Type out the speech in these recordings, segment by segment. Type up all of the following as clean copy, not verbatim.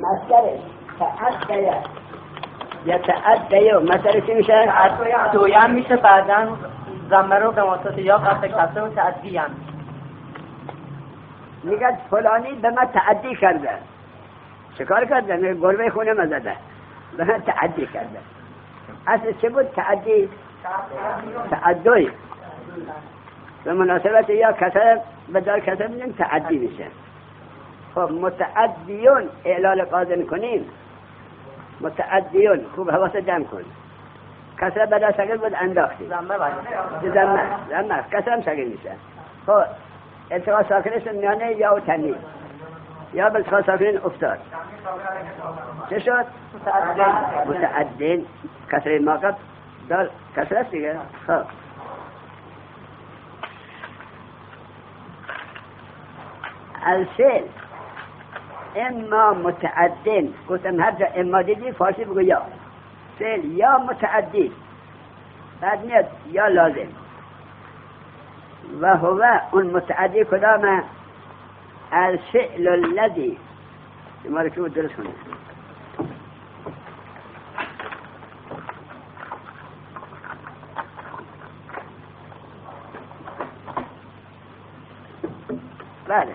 مصدرش تعدیه یا تعدیه مثلا چی میشه؟ تویم میشه بعدن ضمه رو به واسطه یا قطع کسره و تعدی هم میگه فلانی به من تعدی کرده. چکار کرده؟ میگه گربه خونه ما زده، به من تعدی کرده. اصل چه بود تعدی؟ تعدی به مناسبت یا کسر بدار کسر میگن تعدی میشه. خب متعدیون اعلال قاضی کنیم، متعدیون خوب حواست جمع کن. کسر بدار سگل بود انداختی زمه کسر هم سگل میشه. خب التقاء ساکنش میانه یا و تنید یا بالتقاء ساکنین افتاد چه شد؟ متعدین کسر موقف دار کسر است دیگه. خب الفعل اما متعدین، گفتم هر جا اما دیدی فارسی بگو یا فعل یا متعدی بعد میاد یا لازم و هو اون متعدی کدامه؟ الفعل الذي ما رو که درست کنه بله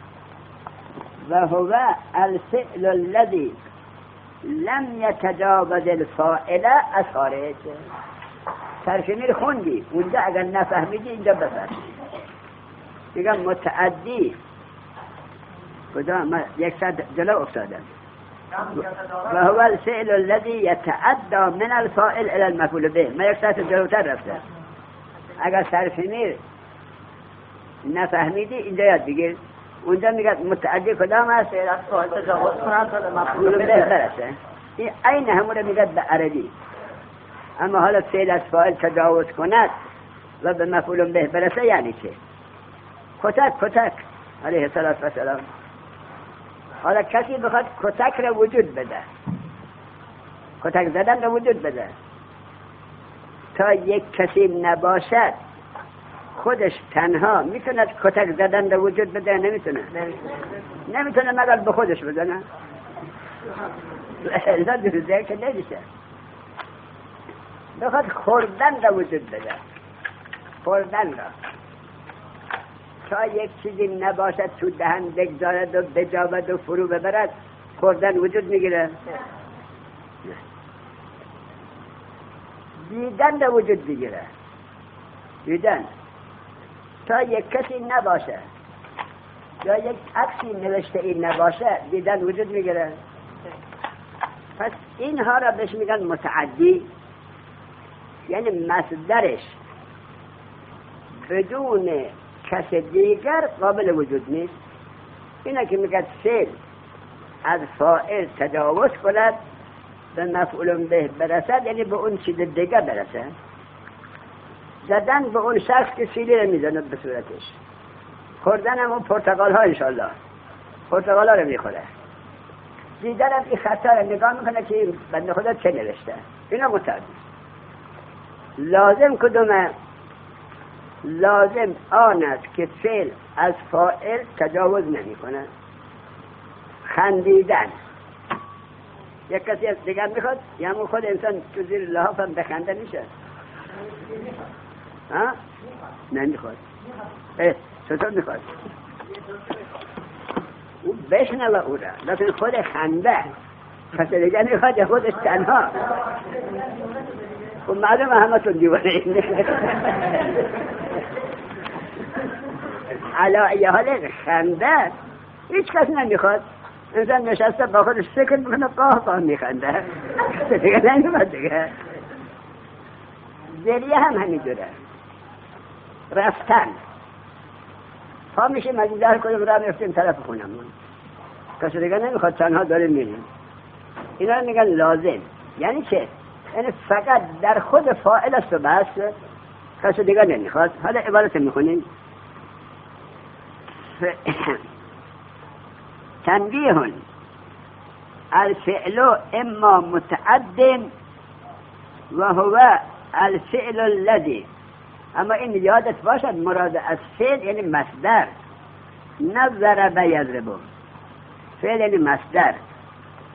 و هو الفعل الذي لم يتجاوز الفاعل اثارت. ترجمه خوندی اونجا اگر نفهمیدی اینجا بفهم. دیگه متعدی کدام من یک صد جلو افتادم و هو الفعل الذي يتعدى من الفاعل الى المفعول به. من یک صد جلوتر رفتم. اگر ترجمه نفهمیدی اینجا یاد بگیر. اونجا میگه متعدی کدام است؟ تجاوز کنند تا به مفعول به برسه. این عین همون رو میگه به عربی. اما حالا فعل از فاعل تجاوز کند و به مفعول به برسه یعنی چه؟ کتک علیه الصلاة والسلام. حالا کسی بخواد کتک را وجود بده، کتک زدن را وجود بده، تا یک کسی نباشد خودش تنها میتونه کتک زدن را وجود بده؟ نمیتونه مگر به خودش بزنه. ازاد روزه که نمیشه. بخواد خوردن را وجود بده، خوردن را تا یک چیزی نباشد تو دهن بگذارد و بجابد و فرو ببرد خوردن وجود میگیره. دیدن را وجود بگیره. دیدن تا یک کسی نباشه یا یک عکسی نوشته این نباشه دیدن وجود میگیره. پس اینها را بهش میگن متعدی، یعنی مصدرش بدون کس دیگر قابل وجود نیست. اینا که میگه فعل از فاعل تجاوز کند به مفعول به برسد، یعنی به اون چیز دیگر برسه. زدن به اون شخص که سیلی رو میزند به صورتش. خوردن هم اون پرتقال ها انشالله پرتقال ها رو میخوره. دیدن هم این خطا رو نگاه میکنه که این بنده خدا چه نوشته. اینا متعدی. لازم کدومه؟ لازم آن است که فعل از فاعل تجاوز نمی کنه. خندیدن یک کسی از دیگر میخواد یا همون خود انسان تو زیر لحاف هم بخنده میشه؟ ها؟ نمیخواد. چطور میخواد؟ او بشنوه او را لیکن خود خنده کسی دیگر میخواد یا خودش تنها؟ خب معلومه همه تون دیوانه علا ای حال خنده هیچ کس نمیخواد. انسان نشسته با خودش سکت میکنه قاه میخنده دیگه نمیخواد دیگه. ذریعه هم همینجوره. رفتن پا میشه مجیده کنیم را میفتیم طرف خونمون کسی دیگه نمیخواد تنها داریم میریم. اینا میگن لازم. یعنی چه؟ یعنی فقط در خود فاعل است و بس کسی دیگه نمیخواد. حالا عبارت میخونیم تنبیه الفعل اما متعد و هو الفعل الذي. اما این یادت باشد مراد از فعل یعنی مصدر، نه ضرب یضرب. فعل یعنی مصدر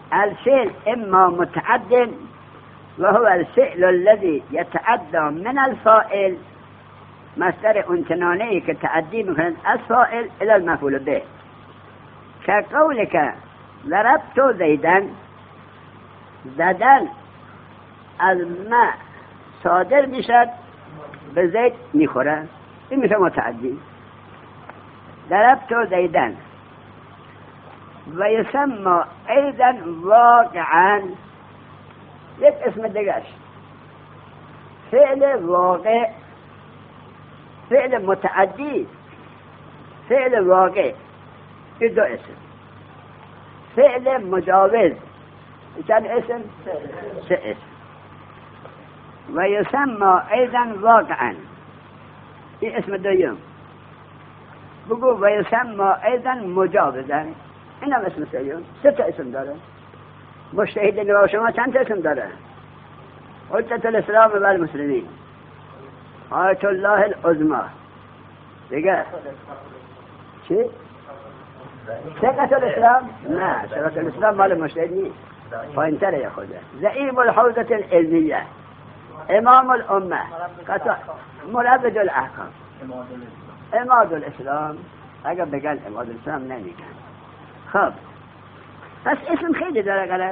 الفعل إما متعد وهو الفعل الذي يتعدى من الفاعل مصدر امتنانه كتعدي من الفاعل إلى المفعول به كقولك ضربت زيدا. زدن از ما صادر میشد به زید میخوره، این میشه متعدی. ضربت زیدن و یسمى ایضا واقعا، یک اسم دیگرش فعل واقع، فعل متعدی، فعل واقع، این دو اسم. فعل مجاوز چند اسم؟ سه اسم. و یسمى ایضا واقعا، این اسم دویم. بگو و یسمى ایضا مجاوزا، این هم اسم سوم. سه تا اسم داره. مجتهد نگاه شما چند تا اسم داره؟ حجت الاسلام و المسلمین، آیت الله العظمی، دیگه چی؟ شیخ الاسلام؟ نه، شیخ الاسلام مال مجتهد نیست، پایین تره یا خوده. زعیم الحوزة العلمیه، امام الامه، مروج الاحکام، اماد الاسلام. اگر بگن اماد الاسلام نمیگن. خب پس اسم خیلی داره غلط.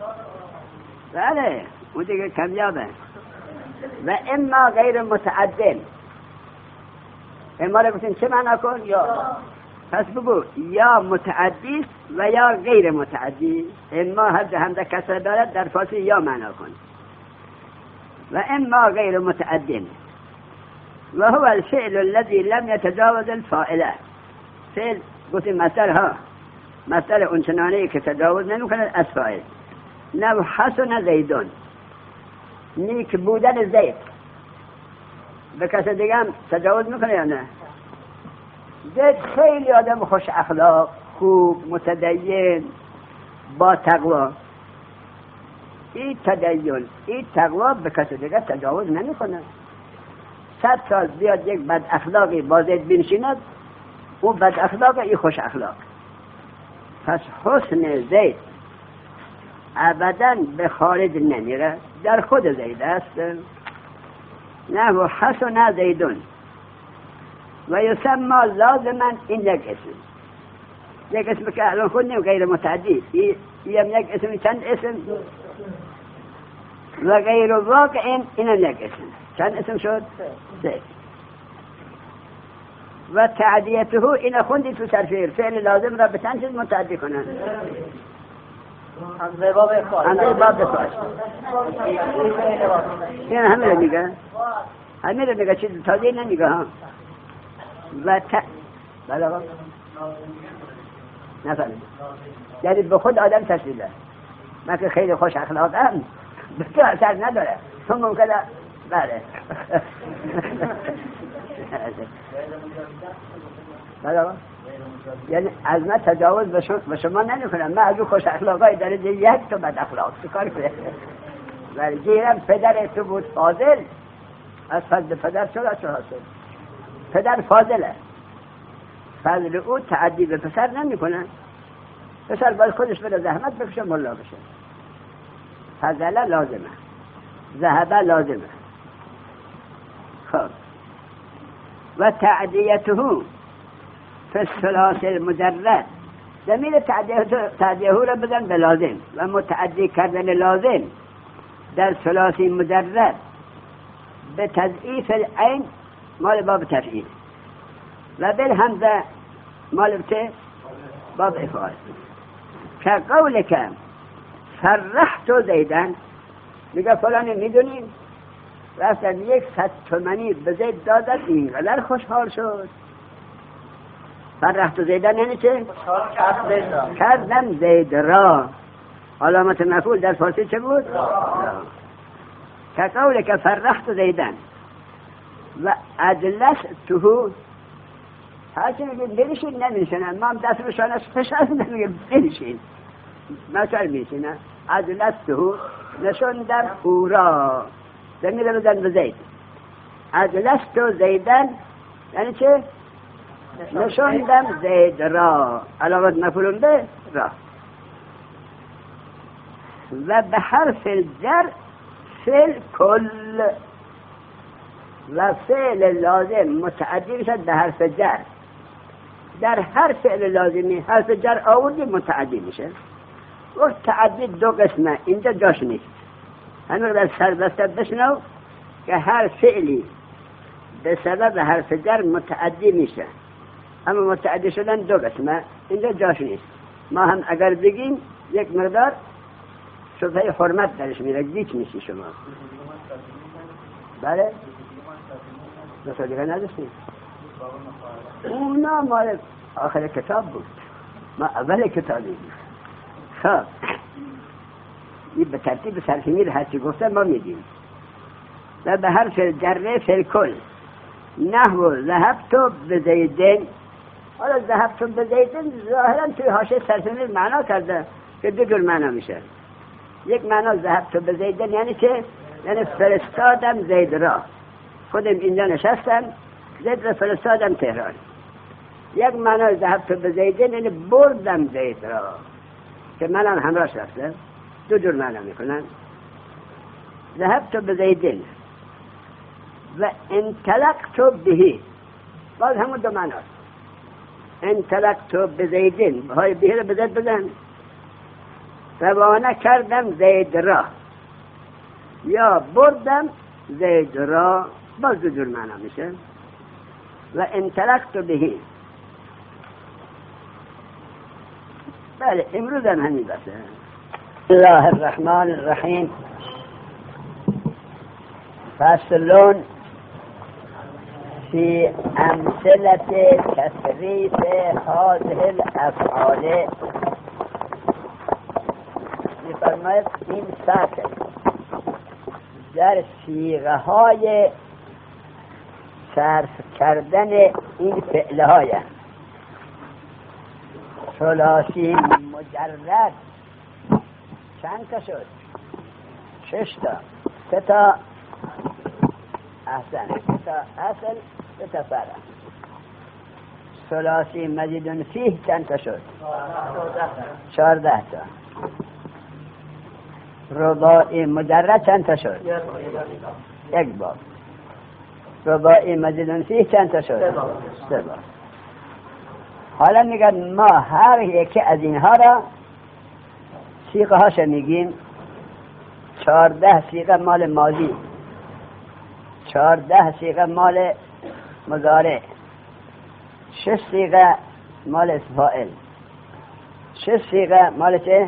بله اون دیگه کمیابه. و اما غیر متعدل، اما رو گفتیم چه معنا کن؟ یا. پس بگو یا متعدی و یا غیر متعدی. اما هر همزه کسر دارد در فارسی یا معنا کن. و اما غیر متعدل و هو الفعل الذي لم يتجاوز الفاعله. فعل گفتیم مصدر ها، مصدر اونچنانی که تجاوز نمیکنه از فاعل. نو حسن زیدون، نیک بودن زید. به کسی دیگه هم تجاوز میکنه یا نه؟ زید خیلی آدم خوش اخلاق، خوب، متدین، با تقوا. این تدین، این تقوا به کسی دیگه تجاوز نمیکنه. 100 سال بیاد یک بد اخلاقی با زید بنشیند، او بد اخلاق، این خوش اخلاق. پس حسن زید ابدا به خارج نمیره، در خود زید است. نه و حسن زیدون و یسمى لازما، این یک اسم. یک اسم که الان خود غیر متعدی، این یک اسم. چند اسم؟ و غیر واقع، این یک اسم. چند اسم شد؟ سه. و تعدیته، این خوندی تو ترفیع، فعل لازم را به چند چیز متعدی کنن؟ همزه باب فاش. این همه رو میگه، همه رو میگه، چیز تازه نمیگه ها. و بله آقا نفهمید، یعنی به خود آدم تشریده. من که خیلی خوش اخلاقم، به تو اثر نداره، تو ممکنه بله. بله آقا، یعنی از من تجاوز به شما نمیکنم. من از اون خوش اخلاقای درجه یک تو بد اخلاق چیکار کنم؟ ولی گیرم پدر تو بود فاضل، از فضل پدر چرا حاصل؟ پدر فاضله، فضل او تعدی به پسر نمیکنه. پسر باید خودش بره زحمت بکشه ملا بشه. فضله لازمه، ذهبه لازمه. خب و تعدیته فی الثلاث المجرد، ضمیر تعدیه را بدن به لازم. و متعدی کردن لازم در ثلاثی مجرد به تضعیف العین مال باب تفعیل و بالهمزه مال باب افعال. که قول که فرحت زیدن، میگه فلانی میدونیم رفتن 100 تومانی به زید دادن، اینقدر خوشحال شد. فرحت زیدن یعنی چه؟ کردم زید را. علامت مفعول در فارسی چه بود؟ که قول که فرحت زیدن و اجلسته، هرچی میگه بنشین نمیشنن، ما هم دست بشانش فشار نمیگه بنشین، مثل میشنن. اجلسته نشوندم او را، زمین رو بدن به زید. اجلست زیدن یعنی چه؟ نشوندم زید را، علامت مفعول به را. و به حرف الجر فعل کل و فعل لازم متعدی میشد به حرف جر. در هر فعل لازمی حرف جر آوردی متعدی میشه. وقت تعدی دو قسمه، اینجا جاش نیست. همین در سربسته بشنو که هر فعلی به سبب حرف جر متعدی میشه، اما متعدی شدن دو قسمه، اینجا جاش نیست. ما هم اگر بگیم یک مقدار شبهه حرمت درش میره، گیج میشی شما. بله؟ مثلا دیگه نداشتیم؟ اونا مال آخر کتاب بود، ما اول کتابی بود. خب این به ترتیب سرفیمیر هرچی گفته ما میدیم. و به حرف جره فلکل نحو ذهبتو به زیدن. حالا ذهبتو به زیدن ظاهرا توی حاشیه سرفیمیر معنا کرده که دو جور معنا میشه. یک معنا ذهبتو به زیدن یعنی چه؟ یعنی فرستادم زید را، خودم اینجا نشستم، زید را فرستادم تهران. یک معنا ذهبتو به زیدن یعنی بردم زید را که منم همراهش رفتم. دو جور معنا میکنن. ذهبتو به زیدن و انطلقتو بهی، باز همون دو معناست. انطلقتو به زیدن، های بهی رو به زید بزن. روانه کردم زید را یا بردم زید را، باز دو جور معنا میشه. و انطلقتو بهی. بله امروز هم همین بسه. بسم الله الرحمن الرحیم. فصل في امثله تصریف هذه الافعال. می‌فرماید این فصل در صیغه های صرف کردن این فعل های ثلاثی مجرد چند تا شد؟ 6 تا. 3 تا احسن، 3 تا اصل، 3 تا فرع. ثلاثی مزید فیه چند تا شد؟ 14 تا. رباعی مجرد چند تا شد؟ 1 باب. رباعی مزید فیه چند تا شد؟ 3 باب. حالا میگن ما هر یکی از اینها را صیغه هاش میگیم. 14 صیغه مال ماضی، 14 صیغه مال مضارع، 6 صیغه مال اسم فاعل، 6 صیغه مال چه؟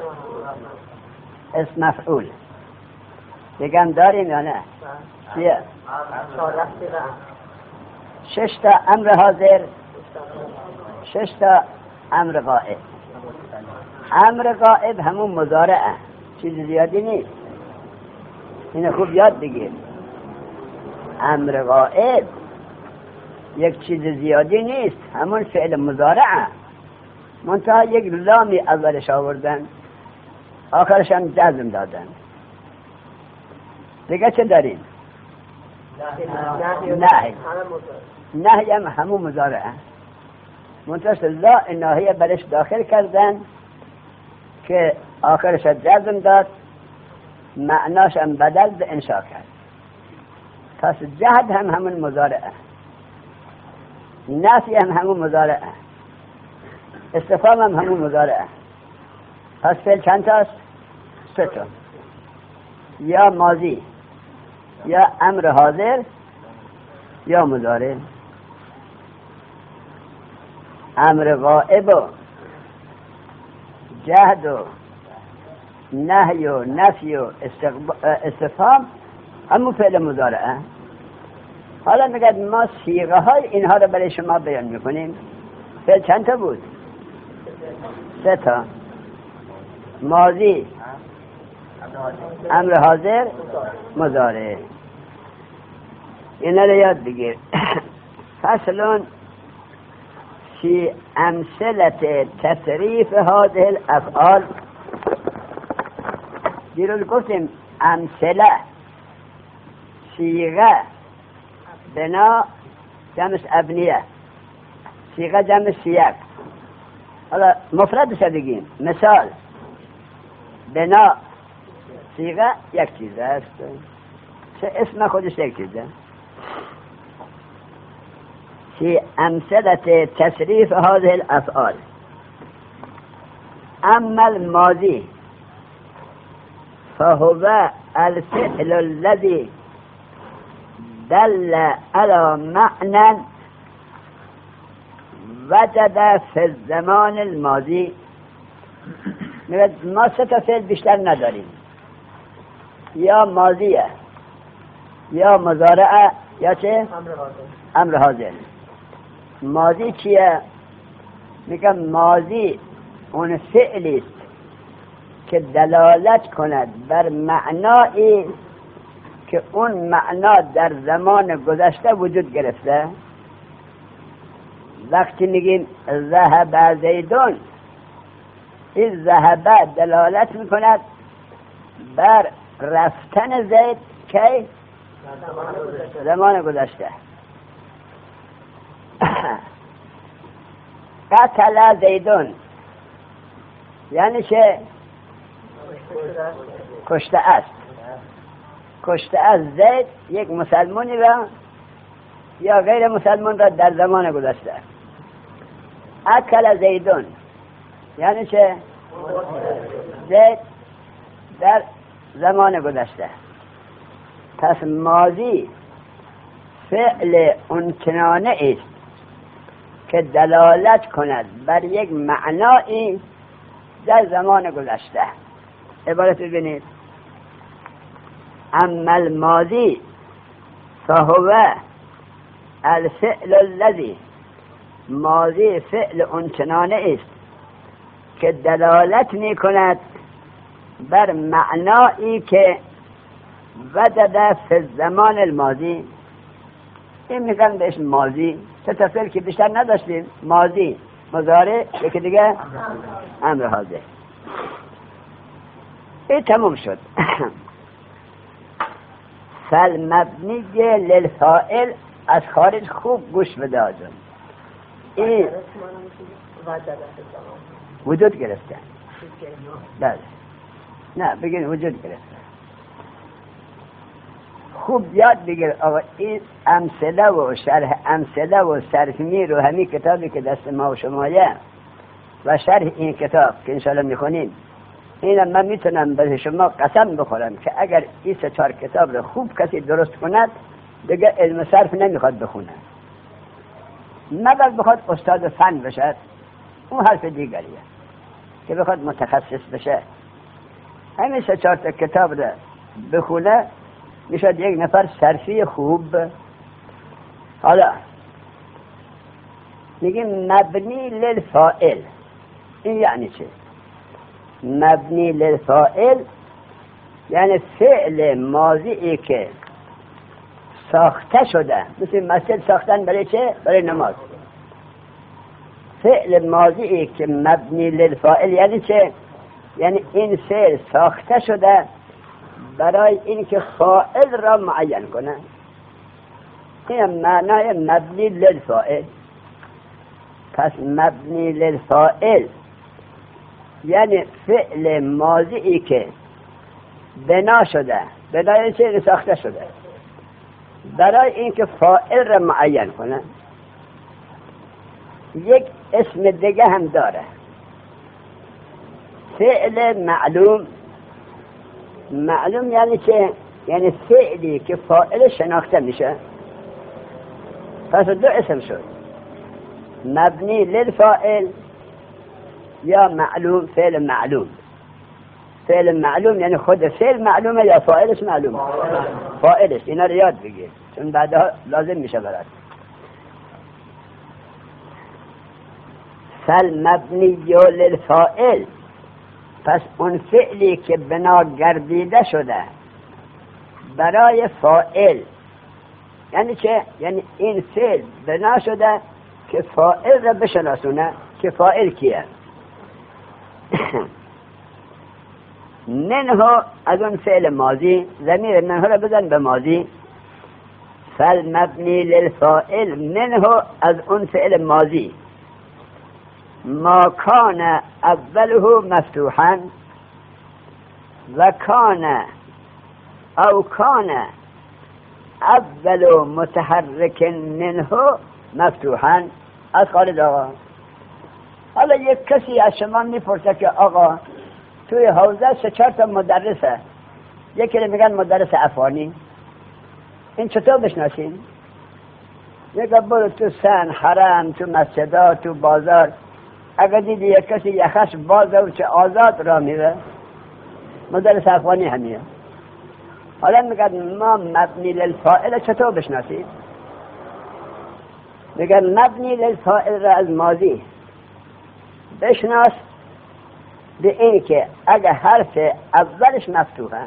اسم مفعول. دیگه داریم یا نه؟ 6 تا امر حاضر، 6 تا امر غائب. امر غائب همون مضارعه، چیز زیادی نیست، اینو خوب یاد بگیر. امر غائب یک چیز زیادی نیست، همون فعل مضارعه، منتها یک لامی اولش آوردن آخرش هم جزم دادن. دیگه چه داریم؟ نهی هم همون مضارعه، منتها لا ناهیه برش داخل کردن که آخرش جزم داد، معناش هم بدل به انشاء کرد. پس جهد هم همون مضارعه، نفی هم همون مضارعه، استفهام هم همون مضارعه. پس فعل چند تاست؟ 3 تا. یا ماضی، یا امر حاضر، یا مضارع. امر غائب و جهد و نهی و نفی و استفهام همون فعل مضارعه. حالا میگه ما صیغه های اینها رو برای شما بیان میکنیم. فعل چند تا بود؟ 3 تا. ماضی، امر حاضر، مضارع. اینا رو یاد بگیر. فصل فی امثله تصریف هذه الافعال. دیروز گفتیم امثله صیغه بنا جمعش ابنیه، صیغه جمع سیاق. حالا مفردش بگیم. مثال بنا صیغه یک چیز است، چه اسم خودش یک چیزه. في أمثلة تصريف هذه الأفعال. أما الماضي فهو الفعل الذي دل على معنى وجد في الزمان الماضي. ما سه تا فعل بیشتر نداریم، یا ماضیه یا مضارعه یا چه؟ امر حاضر. ماضی چیه؟ میگم ماضی اون فعلی است که دلالت کند بر معنایی که اون معنا در زمان گذشته وجود گرفته. وقتی میگیم ذهب زیدون، این ذهب دلالت میکند بر رفتن زید که زمان گذشته. قتل زیدون یعنی چه؟ کشته است. کشته است زید یک مسلمانی را یا غیر مسلمان را در زمان گذشته. اکل زیدون یعنی چه؟ زید در زمان گذشته. پس ماضی فعل اونچنانه است که دلالت کند بر یک معنایی در زمان گذشته. عبارت ببینید: اما الماضی فهو الفعل الذی، ماضی فعل اونچنانه است که دلالت می کند بر معنایی که وجد فی الزمان الماضی. این میگن بهش ماضی. سه تا فعل که بیشتر نداشتیم، ماضی، مضارع، یکی دیگه امر حاضر. این تموم شد. فالمبنی للفاعل، از خارج خوب گوش بده آجون. این وجود گرفته. بله، نه بگین وجود گرفته. خوب یاد بگیر آقا. این امثله و شرح امثله و صرف‌میر و همین کتابی که دست ما و شمایه و شرح این کتاب که انشاءالله میخونیم، اینم من میتونم به شما قسم بخورم که اگر این سه چهار کتاب رو خوب کسی درست کند دیگه علم صرف نمیخواد بخونه، مگر بخواد استاد فن بشه، اون حرف دیگریه. که بخواد متخصص بشه همین سه چهار تا کتاب رو بخونه میشد یک نفر صرفی خوب. حالا میگیم مبنی للفاعل. این یعنی چه؟ مبنی للفاعل یعنی فعل ماضی که ساخته شده، مثل مسجد ساختن برای چه؟ برای نماز. فعل ماضی که مبنی للفاعل یعنی چه؟ یعنی این فعل ساخته شده برای اینکه فاعل را معین کنه. این معنای مبنی للفاعل. پس مبنی للفاعل یعنی فعل ماضی که بنا شده، برای چه ساخته شده؟ برای اینکه فاعل را معین کنه. یک اسم دیگه هم داره، فعل معلوم. معلوم یعنی چه؟ یعنی فعلی که فاعل شناخته میشه. پس دو اسم شد، مبنی للفاعل یا معلوم. فعل معلوم، فعل معلوم یعنی خود فعل معلومه یا فاعلش معلومه؟ فاعلش. اینا رو یاد بگیر چون بعدها لازم میشه برات. فالمبنی للفاعل، پس اون فعلی که بنا گردیده شده برای فاعل یعنی چه؟ یعنی این فعل بنا شده که فاعل را بشناسونه که فاعل کیه. منه از اون فعل ماضی، ضمیر منه را بزن به ماضی. فالمبنی للفاعل منه از اون فعل ماضی ما کان اوله مفتوحا، و کان او کان اول متحرک منه مفتوحا. از خالد آقا، حالا یک کسی از شما میپرسه که آقا توی حوزه 3-4 تا مدرسه، یکی رو میگن مدرس افغانی، این چطور بشناسین؟ میگه برو تو سن، حرم، تو مسجدها، تو بازار، اگر دیدی یک کسی یخش بازه و چه آزاد را میره، مدرس افغانی همیه. حالا میگن ما مبنی للفاعل چطور بشناسید؟ میگن مبنی للفاعل را از ماضی بشناس به این که اگه حرف اولش مفتوحه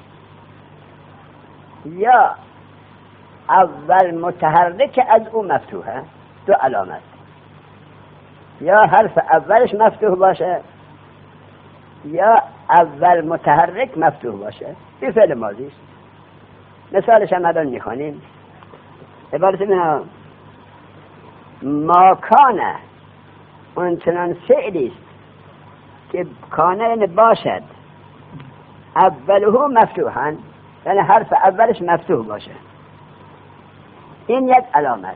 یا اول متحرک از او مفتوحه، 2 علامت، یا حرف اولش مفتوح باشه یا اول متحرک مفتوح باشه. این فعل ماضی است. مثالش هم الان میخوانیم. عبارت منها ما کانه، اون چنان فعلی است که کانه باشد اوله مفتوحا، یعنی حرف اولش مفتوح باشه، این یک علامت.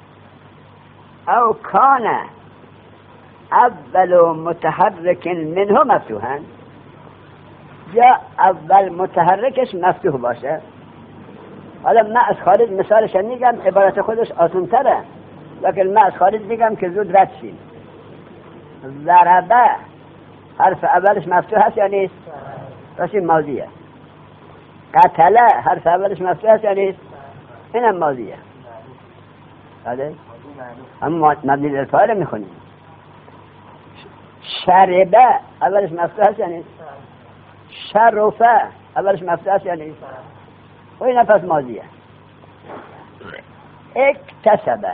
او کانه اول متحرک منه مفتوحا، یا اول متحرکش مفتوح باشه. حالا من از خالد مثالش میگم، عبارت خودش آسان تره، لیکن من از خالد میگم که زود رد شیم. ضربه حرف اولش مفتوح هست یا نیست؟ پس این ماضیه. قتله حرف اولش مفتوح هست یا نیست؟ اینم ماضیه. بله؟ اما مبنی للفاعل میخونیم. شربه اولش مفتوح هست یا نیست؟ شرفه اولش مفتوح هست یا نیست؟ و این پس ماضیه. اکتسبه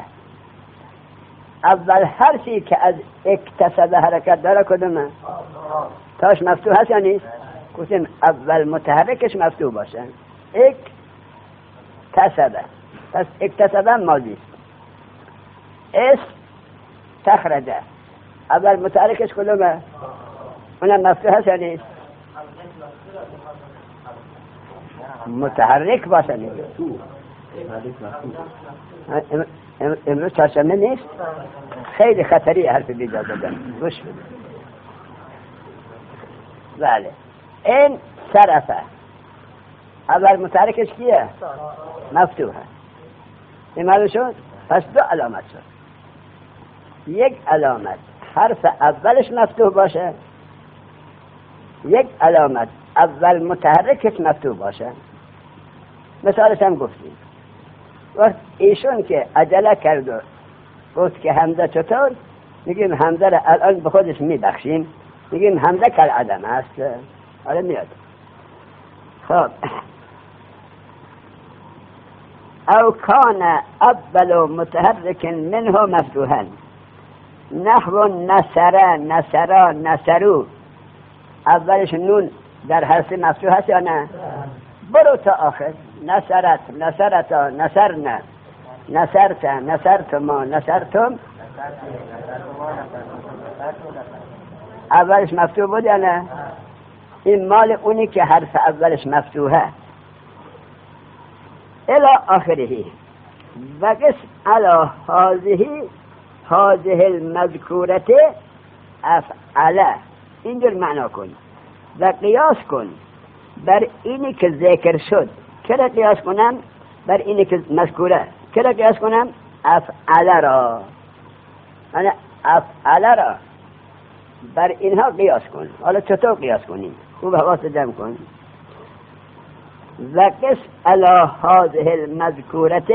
اول حرفی که از اکتسبه حرکت داره کدومه؟ تاش مفتوح هست یا نیست؟ گفتیم اول متحرکش مفتوح باشه. اکتسبه، پس اکتسبه ماضی است. استخرجه اول متحرکش کدومه؟ اونم مفتوح هست یا نیست؟ متحرک باشه نیست. امروز چهارشنبه نیست؟ خیلی خطری حرف بیجا دادن، گوش بده. بله، این صرفه اول متحرکش کیه؟ مفتوحه. این معلوم شد؟ پس 2 علامت شد. یک علامت حرف اولش مفتوح باشه، یک علامت اول متحرکش مفتوح باشه. مثالش هم گفتیم. وقت ایشون که عجله کرد و گفت که حمزه چطور، میگیم حمزه را الان به خودش میبخشیم، میگیم حمزه کل عدم است. آره میاد. خب او کان اول متحرک منه مفتوحا، نحو نصره نصرا نصرو، اولش نون در حرف مفتوح هست یا نه؟ برو تا آخر. نصرت نصرتا نصرنا نصرت نصرتما نصرتم، اولش مفتوح بود یا نه؟ این مال اونی که حرف اولش مفتوحه. الى آخره و قس علی هذه المذکورت افعله، اینجور معنا کن و قیاس کن بر اینی که ذکر شد. چرا قیاس کنم؟ بر اینی که مذکوره. چرا قیاس کنم؟ افعله را، یعنی افعله را بر اینها قیاس کن. حالا چطور قیاس کنیم؟ خوب حواست جمع کن. و قس علی هذه المذکورت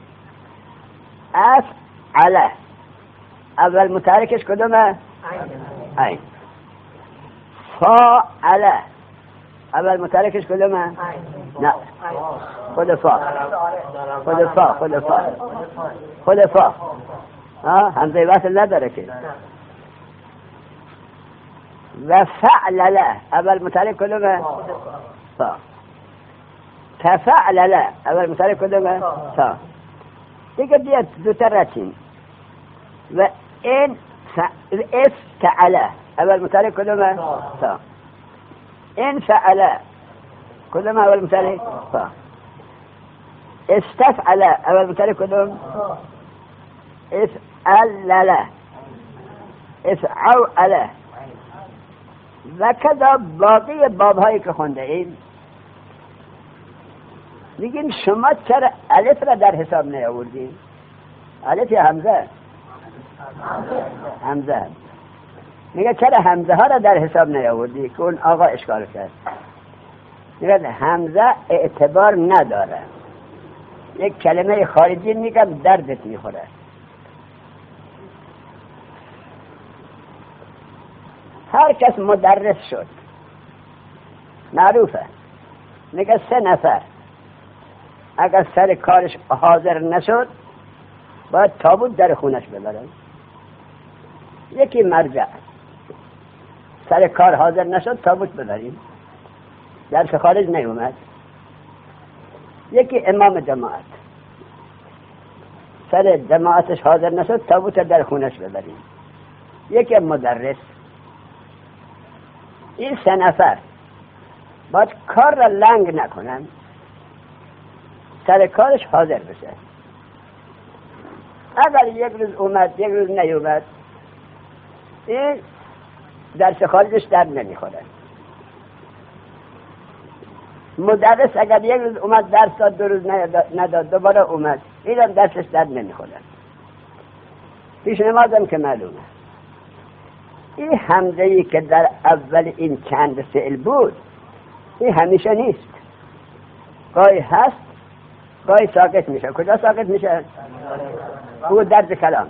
افعله، اول متحرکش کدومه؟ عین. فاعله اول متحرکش کدومه؟ نه، خود فا. همزه وصل نداره که. و فعلله اول متحرک کدومه؟ فا. تفعلله اول متحرک کدومه؟ تا. دیگه بیاد زودتر رسیم. و این افتعله اول متحرک کدومه؟ تا. انفعل کدوم اول مثال فا. استفعل اول مثال کدوم افعلل افعول و کذا باقی بابهایی که خونده ایم میگیم شما چرا الف را در حساب نیاوردین؟ الف یا همزه؟ همزه. میگه چرا همزه ها را در حساب نیاوردی؟ که اون آقا اشکال کرد. میگه همزه اعتبار نداره، یک کلمه خارجی میگم دردت میخوره. هر کس مدرس شد معروفه، میگه 3 نفر اگر سر کارش حاضر نشد باید تابوت در خونش ببرن. یکی مرجع سر کار حاضر نشد تابوت ببریم، درس خارج نیومد. یکی امام جماعت سر جماعتش حاضر نشد تابوت در خونش ببریم. یکی مدرس. این 3 نفر باید کار را لنگ نکنن، سر کارش حاضر بشه. اگر یک روز اومد یک روز نیومد این درس خارجش در نمیخوره. مدرس اگر یک روز اومد درس داد 2 روز نداد دوباره اومد اینم درسش در نمیخوره. پیش نمازم که معلومه. این همزه‌ای که در اول این چند فعل بود این همیشه نیست، گاهی هست گاهی ساکت میشه. کجا ساکت میشه؟ او درد کلام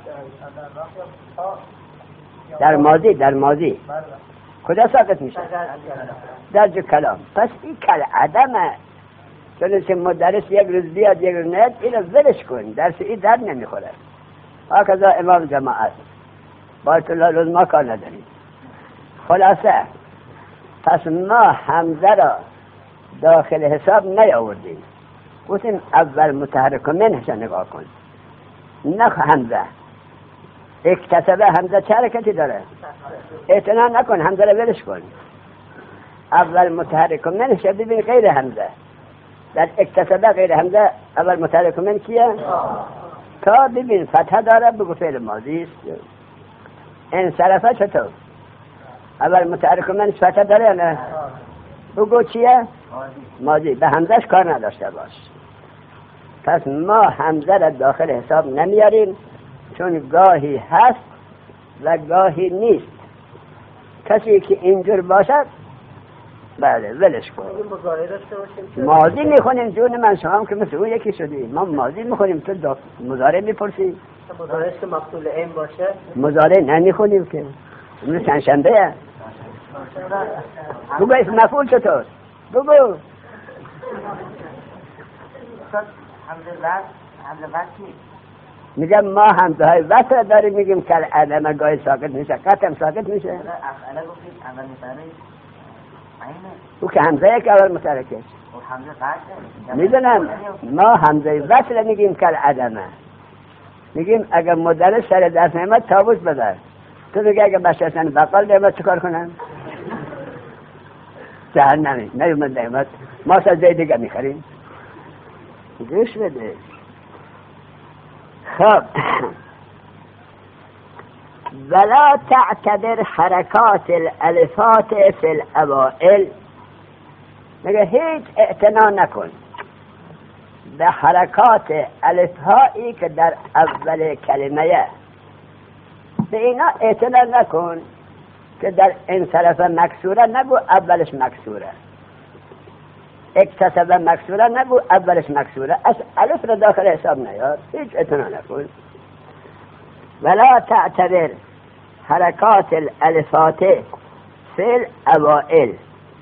در ماضی کجا ساکت میشه؟ درد کلام. پس این کل عدمه. چون مدرس یک روز بیاد یک روز نیاد اینو ولش کن، درس این درد نمیخوره. هکذا امام جماعت باید الله روز ما کار نداریم. خلاصه پس ما حمزه را داخل حساب نیاوردیم، گفتیم اول متحرک منش نگاه کن، نه همزه. اکتسبه همزه چه حرکتی داره؟ اعتنا نکن، همزه را ولش کن. اول متحرک منش ببین غیر همزه. در اکتسبه غیر همزه اول متحرک من کیه؟ تا ببین فتحه داره بگو فعل ماضی است. انصرفه چطور؟ اول متحرک من فتحه داره یا نه؟ بگو چیه؟ ماضی. به همزهش کار نداشته باش. پس ما همزه را داخل حساب نمیاریم چون گاهی هست و گاهی نیست. کسی که اینجور باشد بله ولش کن. ماضی میخونیم جون من، شما هم که مثل اون یکی شدی. ما ماضی میخونیم تو مضارع میپرسی. مضارعش که مفعول این باشه مضارع نمیخونیم که اون چند شنبه. بگو اسم مفعول چطور؟ بگو. همزه وصل میگم ما همزه های وصل داریم، میگیم کل عدم گاهی ساکت میشه، قطعا ساکت میشه. افعله گفتید اول متحرک او که همزه که اول متحرکش میدونم. ما همزه وصل میگیم کل عدمه. میگیم اگر مدرس سر درس نمیاد تابوت بدار. تو میگه اگر بشتن بقال نمیاد چه کار کنن؟ جهنمی نیومد نمیاد ما سجده دیگه میخریم. گوش بده. خب ولا تعتبر حرکات الالفات فی الاوائل. میگه هیچ اعتنا نکن به حرکات الفهایی که در اول کلمه. به اینا اعتنا نکن که در انصرف مکسوره نگو اولش مکسوره، اکتسب مکسوره نگو اولش مکسوره. از الف را داخل حساب نیار، هیچ اعتنا نکن. ولا تعتبر حرکات الالفات فی الاوائل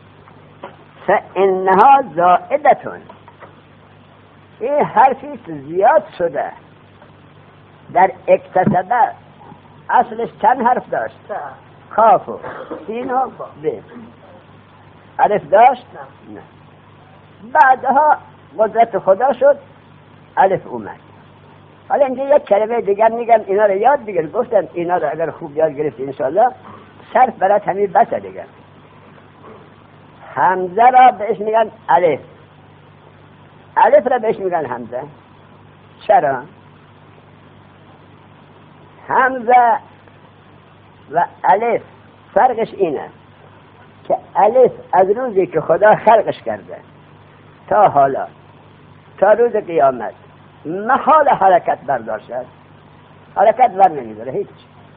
فانها زائدتون. این حرفی زیاد شده. در اکتسبه اصلش چند حرف داشت؟ کاف و سین و ب. الف داشت؟ نه. بعدها قدرت خدا شد الف اومد. حالا اینجا یک کلمه دیگر میگم اینا رو یاد بگیر. گفتم اینا رو اگر خوب یاد گرفتی انشاءالله صرف برات همین بسه دیگر. همزه را بهش میگن الف، الف را بهش میگن همزه. چرا؟ همزه و الف فرقش اینه که الف از روزی که خدا خلقش کرده تا حالا، تا روز قیامت، محال حرکت برداشت است، حرکت ور نمیداره هیچ.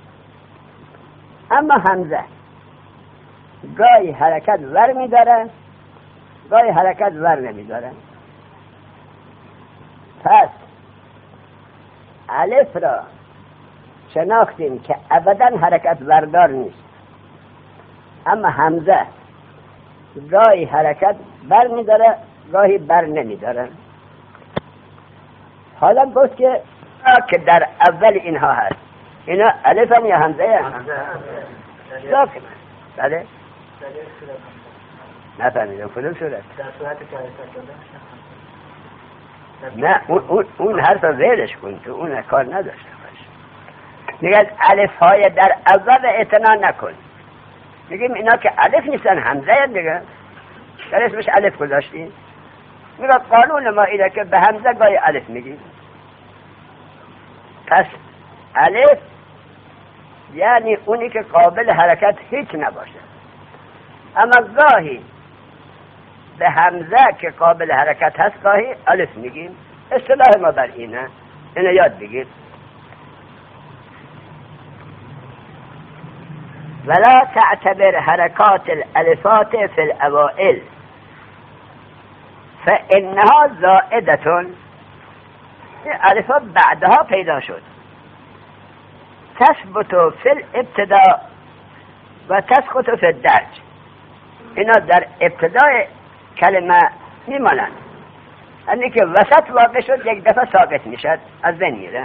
اما همزه گاهی حرکت ور میداره، گاهی حرکت ور نمیداره. پس الف را شناختیم که ابدا حرکت وردار نیست، اما همزه گاهی حرکت بر میداره، گاهی بر نمیداره. حالا گفت که در اول اینها هست، اینا الف هم یا همزه هم؟ ساکن. بله؟ نفهمیدم کدوم صورت؟ در صورت که حرکت شده. نه اون حرف زیرش کن، تو اون کار نداشته باش. میگن الف های در اول اعتنا نکن. میگیم اینا که الف نیستن همزه دیگه، در اسمش الف گذاشتیم. میگه قانون ما اینه که به همزه گاهی الف میگیم. پس الف یعنی اونی که قابل حرکت هیچ نباشه، اما گاهی به همزه که قابل حرکت هست گاهی الف میگیم. اصطلاح ما بر اینه، اینو یاد بگیر. ولا تعتبر حرکات الالفات في الاوائل فانها زائدة. الالفات بعدها پیدا شد، تثبت في الابتداء و تسقط في الدرج. اینا در ابتدای کلمه میمانند، یعنی که وسط واقع شد یک دفعه ساقط میشد، از بین میره.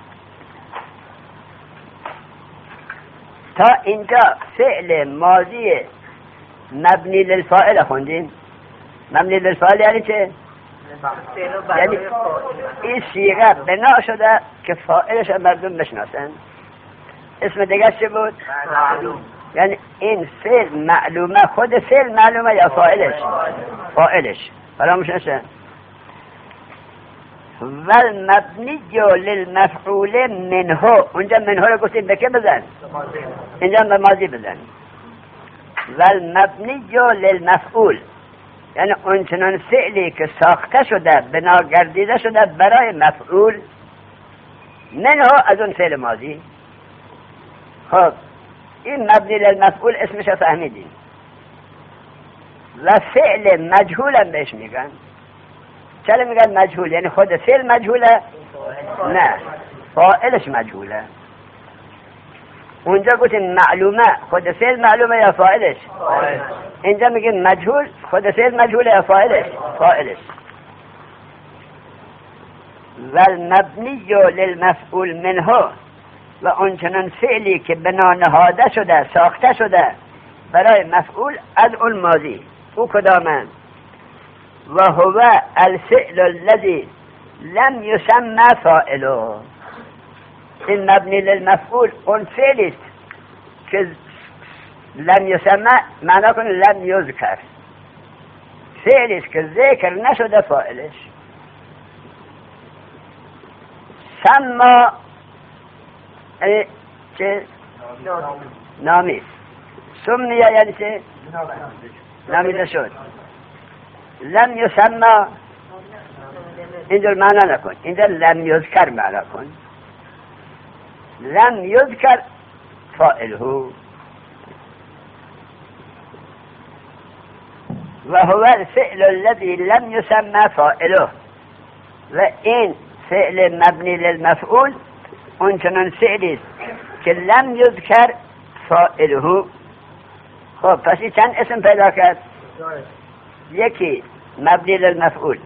تا اینجا فعل ماضی مبنی للفاعل خوندیم. مبنی للفاعل یعنی چه؟ یعنی این صیغه بنا شده که فاعلش مردم بشناسن. اسم دیگه چه بود؟ معلوم. یعنی این فعل معلومه، خود فعل معلومه یا فاعلش؟ فاعلش. فراموش نشه. والمبنی للمفعول منه، اونجا منه رو گفتیم به که بزن؟ اینجا به ماضی بزن. والمبنی للمفعول یعنی اونچنان فعلی که ساخته شده، بنا گردیده شده برای مفعول، منه از اون فعل ماضی. خب این مبنی للمفعول اسمش فهمیدیم. و فعل مجهول هم بهش میگن. چرا میگن مجهول؟ یعنی خود فعل مجهوله؟ نه، فاعلش مجهوله. اونجا گفتیم معلومه، خود فعل معلومه یا فاعلش؟ اینجا میگیم مجهول، خود فعل مجهوله یا فاعلش؟ فاعلش. والمبنی للمفعول منه، و اونچنان فعلی که بنا نهاده شده، ساخته شده برای مفعول از اون ماضی. او کدامه؟ و هو الفعل الذي لم يسمى فاعله. این مبنی للمفعول اون فعلی است که لم يسمى، معنا کنه لم یذکر، فعلی است که ذکر نشده فاعلش. سما چه؟ نامیز. سمیه یعنی چه؟ نامیده شد. لم یسمى اینجور معنا نکن، اینجا لم یذکر معنا کن. لم یذکر فاعله. و هو الفعل الذي لم يسمى فاعله، و این فعل مبنی للمفعول اونچنان فعلی است که لم یذکر فاعله. خب پس این چند اسم پیدا کرد؟ یکی مبنی للمفعول،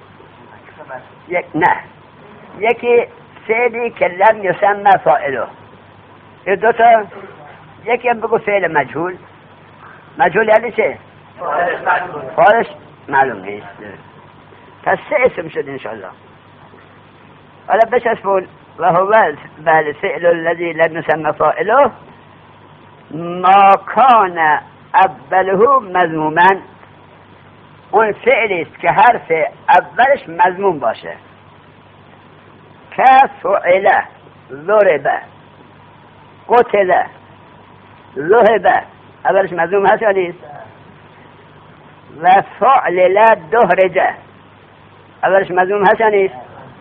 یکی فعلی که لم یسمى فاعله. این دوتا، یکی هم بگو فعل مجهول. مجهول یعنی چه؟ فاعلش معلوم نیست. پس سه اسم شد انشاءالله. حالا بچسبون. و هو الفعل الذي لم يسمى فاعله ما كان اوله مذموما. اون فعلی است که حرف اولش مضموم باشه. که فعله، ضربه، قتله، ذهبه، اولش مضموم هست یا نیست؟ و فعلله، دهرجه، اولش مضموم هست یا نیست؟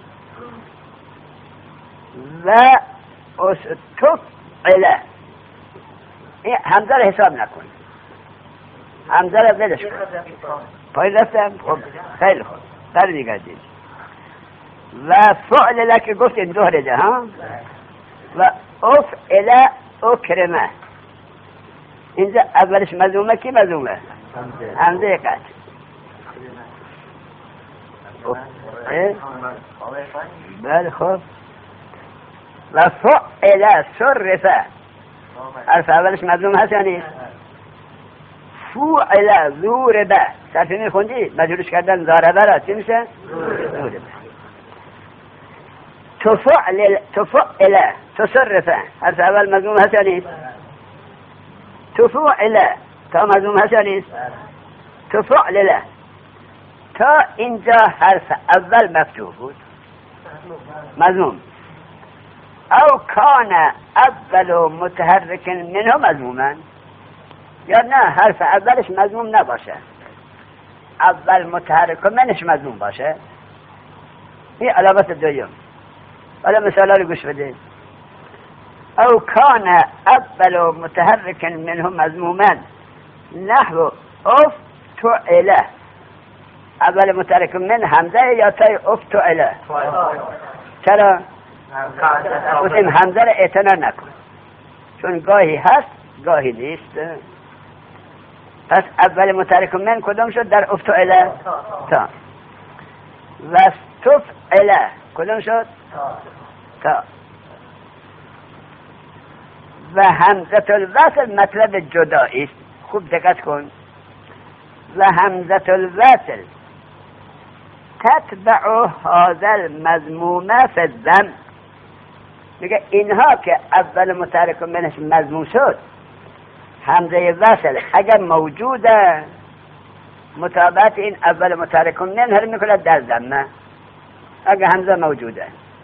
و استفعله، این همزه رو حساب نکن، همزه رو بدش کن. پای رفتم؟ خب خیلی خوب، در میگردید. و فعلله که گفتیم دهرجه ها، و افعله اکرمه، اینجا اولش مضمومه، کی مضمومه؟ همزه قطع. بله خب. و فعله صرفه، حرف اولش مضموم هست یا نیست؟ فعله ضربه، صرفی میخوندی؟ مجبورش کردن ضربه را، چی میشه؟ ضربه. تفعله تصرفه، حرف اول مضموم هست یا نیست؟ تفعله، تا مضموم هست یا نیست؟ تفعله، تا اینجا حرف اول مفتوح بود، مضموم. او کان اول متحرک منه مضموما، یا نه حرف اولش مضموم نباشه، اول متحرک منش مضموم باشه. این علامت دویم. حالا مثالا رو گوش بده. او کان اول متحرک منه مضموما نحو افتعله، اول متحرک من همزه یا تای افتعله؟ چرا؟ گفتیم همزه رو اعتنا نکن، چون گاهی هست گاهی نیست. پس اول متحرک من کدام شد در افتعله؟ تا. و استفعله کدام شد؟ تا. و همزه الوصل مطلب جدایی است، خوب دقت کن. و همزه الوصل تتبع هذا المضمومه فی الضم، میگه اینها که اول متحرک منش مضموم شد، همزه وصل اگر موجوده مطابقت این اول متحرک من هر میکنه در ضمه، اگر همزه موجوده.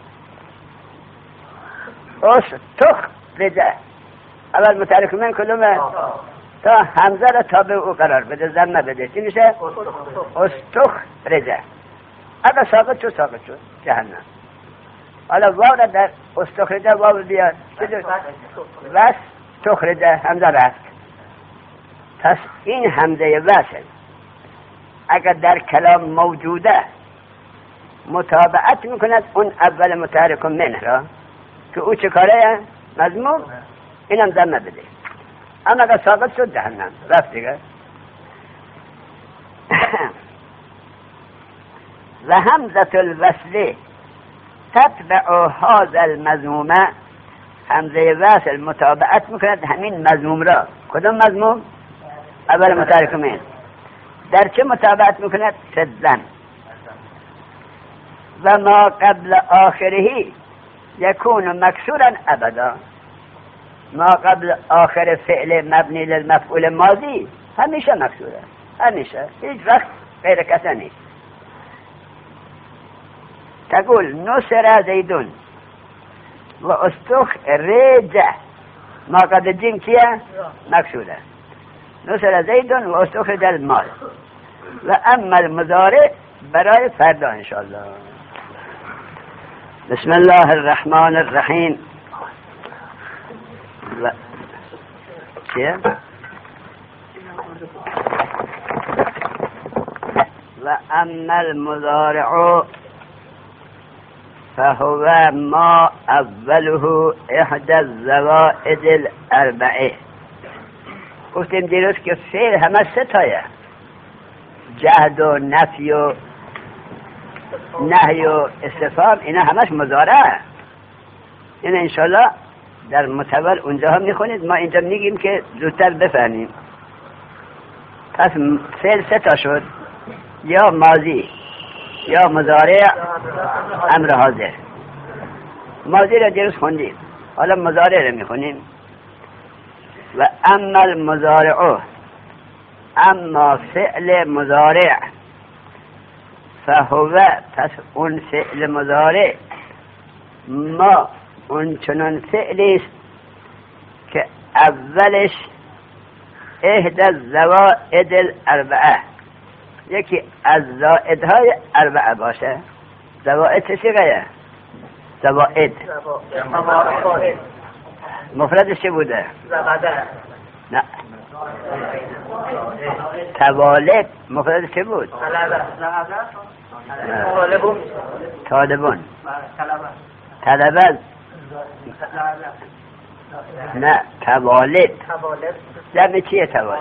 استخرجه، اول متحرک من کدومه؟ تا همزه را تابع او قرار بده، ضمه بده، چی میشه؟ استخرجه. اگر ساقط شد ساقط شد، جهنم. حالا واو را در استخرجه واو بیاد، و استخرجه همزه رفت. پس این همزه وصل اگر در کلام موجوده مطابقت میکند اون اول متحرک منه را که او چه کاره؟ مضموم، اینم ضمه بده. اما اگر ساقط شد جهنم رفت دیگه. و همزه الوصل تتبع هذا المضمومه، همزه وصل مطابقت میکند همین مضموم را. کدام مضموم؟ اول متحرک من. در چه مطابقت میکند؟ فضن. و ما قبل آخره یکون مکسورا ابدا، ما قبل آخر فعل مبنی للمفعول ماضی همیشه مکسوره، همیشه، هیچ وقت غیر کسا نیست. تقول نصر زیدون و استخرج، ما قبل جیم کیه؟ مکسوره. نصر زیدون و استخرج المال. و اما المضارع برای فردا انشاءالله. بسم الله الرحمن الرحیم. و اما المضارع فهو ما اوله احدى الزوائد الاربعه. گفتیم دیروز که فعل همه سه تایه، جهد و نفی و نهی و استفهام، اینا همش مضارع. این انشالله در متول اونجا هم میخونید، ما اینجا میگیم که زودتر بفهمیم. پس فعل سه تا شد، یا ماضی یا مضارع امر حاضر. ماضی را دیروز خوندیم، حالا مضارع را میخونیم. و اما المضارع، اما فعل مضارع فهو پس اون فعل مضارع ما اون چنان فعلی است که اولش احدى الزوائد الاربعه یکی از زائدهای اربعه باشه. زوائد چه چیه؟ زوائد مفردش چه بوده؟ نه توالد مفردش چه بود؟ طالبون طلبه نه توالد جمع چیه توالد؟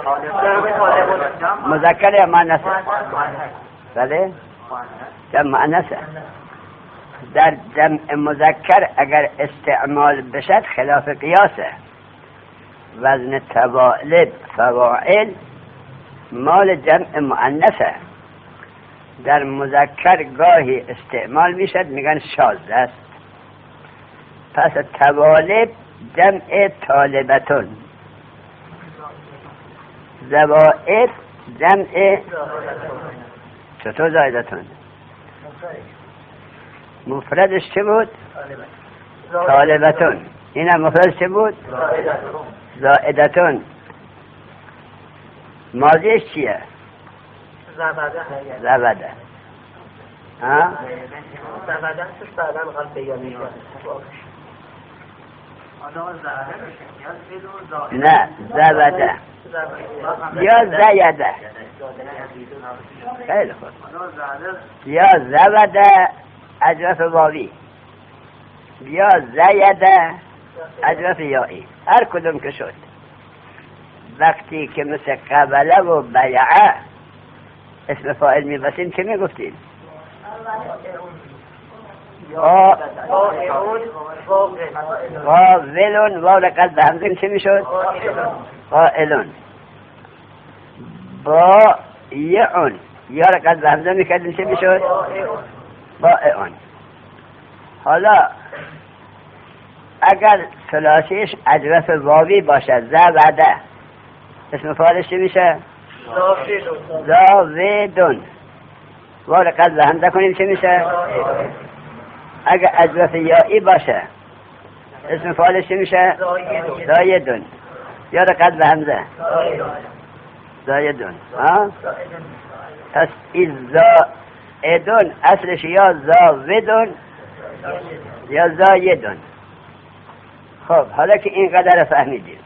مذکر یا مؤنث؟ بله جمع مؤنث. در جمع مذکر اگر استعمال بشد خلاف قیاسه. وزن توالد فواعل مال جمع مؤنثه. در مذکر گاهی استعمال میشد میگن شاذ است. پس توالد جمع طالبتون، زوائد جمع چطور زائدتون؟ مفردش چه بود؟ طالبتون. اینم مفردش چه بود؟ زائدتون. ماضیش چیه؟ زبده. ها؟ زبده چه بعداً قال بیانی نه زبده یا زیده. خیلی خوب. یا زبده اجرف واوی یا زیده اجرف یایی، هر کدوم که شد. وقتی که مثل قبله و بیعه اسم فاعل میبسیم چه میگفتیم؟ قاولون واو لقد به همزه چه میشد؟ قائلون. بایعون یا لقد به همزه میکردیم چه میشد؟ بائعون. حالا اگر ثلاثیش اجرف واوی باشد زبده اسم فاعلش چه میشه؟ زاویدون. واو لقد به همزه کنیم چه میشه؟ اگر اجرف یایی باشه اسم فاعلش چه میشه؟ زایدون. یا لقد به همزه زایدون. پس این زایدون اصلش یا زاودون یا زایدون. خب حالا که این قدر فهمیدیم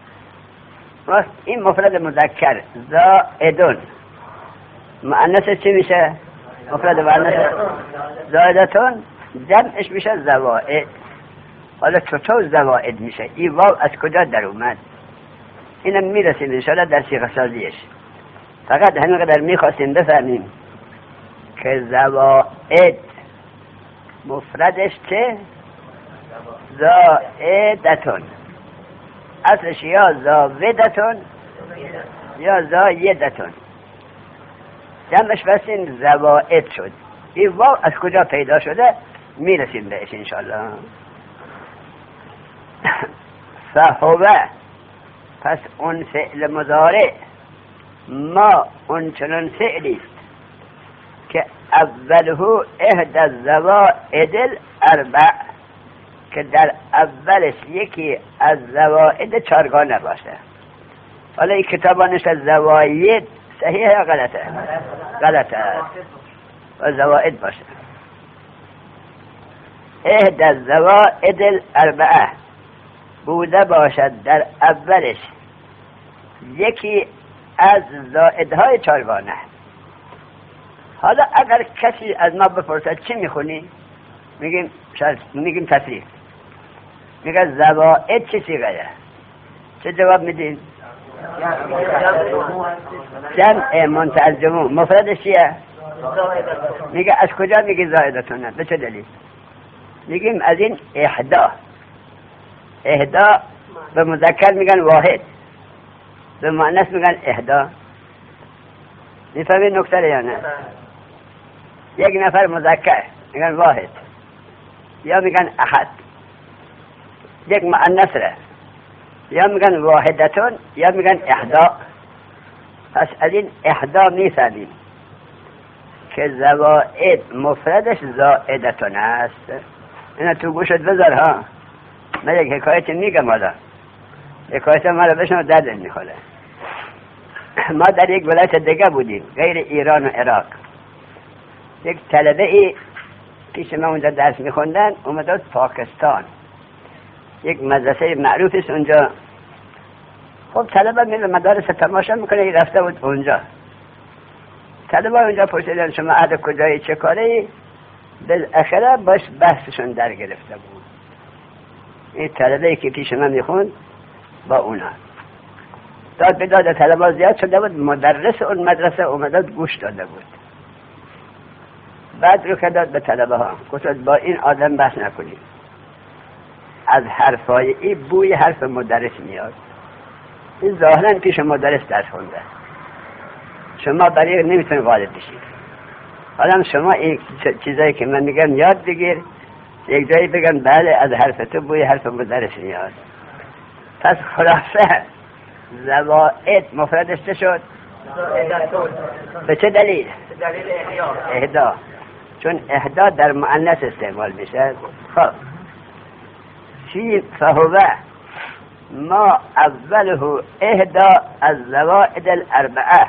این مفرد مذکر زایدون مؤنث چی میشه؟ مفرد مؤنث زایدتون جمعش میشه زوائد. حالا چطور زوائد میشه؟ این واو از کجا در اومد؟ اینم میرسیم انشاءالله در صیغه سازیش. فقط همین قدر میخواستیم بفهمیم که زوائد مفردش چه؟ زائدتون. اصلش یا زاودتون یا زایدتون. جمعش بسیم زوائد شد. این واو از کجا پیدا شده؟ میرسیم بهش انشاءالله. فهوه پس اون فعل مضارع ما اون چنان فعلی که اوله احدى الزوائد الاربع که در اولش یکی از زوائد چارگانه باشه. حالا این کتابانش از زواید صحیح یا غلطه؟ غلطه. و زوائد باشه. احدى الزوائد الاربعه بوده باشد در اولش یکی از زائدهای چارگانه. حالا اگر کسی از ما بپرسد چی میخونی؟ میگیم تصریف. میگه زوائد چه صیغه؟ چه جواب میدین؟ جمع منتهی جموع. مفردش چیه؟ میگه از کجا میگی زائدتونه؟ به چه دلیل؟ میگیم از این احدا. احدا به مذکر میگن واحد، به مؤنث میگن احدا. میفهمید نکته یا نه؟ یک نفر مذکر میگن واحد یا میگن احد. یک مؤنث ره یا میگن واحدتون یا میگن احدا. پس از این احدا میفهمیم که زوائد مفردش زائدتون است. اینا تو گوشت بذار ها، من یک حکایت میگم حالا، حکایت ما رو بشنو درد میخوره. ما در یک ولایت دیگه بودیم غیر ایران و عراق. یک طلبه ای پیش ما اونجا درس میخوندن، اومد از پاکستان، یک مدرسه معروف است اونجا. خب طلبه میره مدارس تماشا میکنه، رفته بود اونجا. طلبه اونجا پرسیدن شما اهل کجایی، چه کاری؟ بالاخره باش بحثشون در گرفته بود. این طلبه که پیش من میخوند با اونا داد به داد طلبه زیاد شده بود. مدرس اون مدرسه اومده گوش داده بود. بعد رو که داد به طلبه ها، گفت با این آدم بحث نکنید، از حرفای این بوی حرف مدرس میاد. این ظاهرا پیش مدرس درس خونده، شما برای نمیتونید غالب بشید. حالا شما این چیزایی که من میگم یاد بگیر، یک جایی بگم بله از حرف تو بوی حرف مدرس میاد. پس خلاصه زوائد مفردش چه شد؟ به چه دلیل؟ دلیل اهدا، چون اهدا در مؤنث استعمال میشه. خب چی فهو ما اوله اهدا از زوائد الاربعه.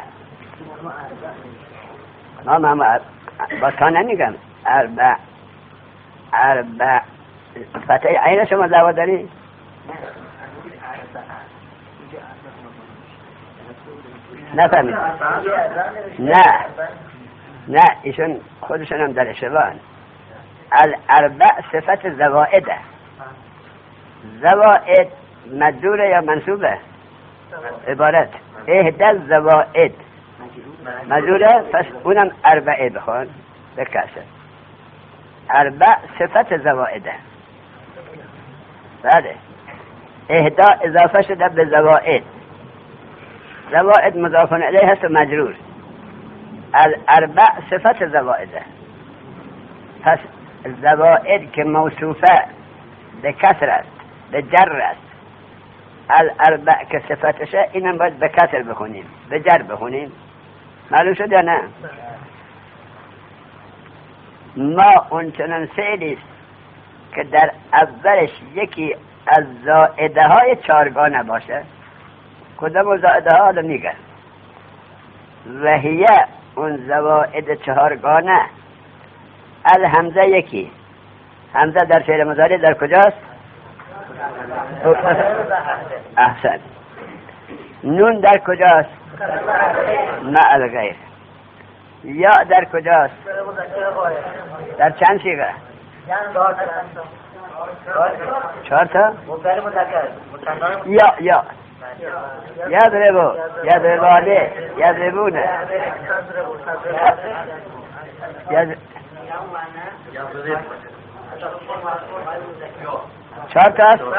ما با تا نمیگم اربع فتح عین شما زوا داری؟ نفهمید؟ نه ایشون خودشون هم در اشتباه. الاربع صفت زوائده. زوائد مجروره یا منصوبه؟ عبارت اهدا زوائد مجروره، پس اونم اربعه بخون به کسر. اربع صفت زوائده. بله اهدا اضافه شده به زوائد. زوائد مضاف الیه هست و مجرور. الاربع صفت زوائده. پس زوائد که موصوفه به کسر است، به جر است. الاربع که صفتشه، اینم باید به کسر بخونیم، به جر بخونیم. معلوم شد یا نه؟ ما اونچنان فعلی است که در اولش یکی از زائده های چارگانه باشه. کدام زائده ها رو میگن؟ وحیه اون زوائد چهارگانه. الحمزه یکی. حمزه در فعل مضارع در کجاست؟ احسن. نون در کجاست؟ مع الغیر. یا در کجاست؟ در چند صیغه؟ چهار تا؟ یا یضربو، یضربانه، یضربونه، چهار تا است؟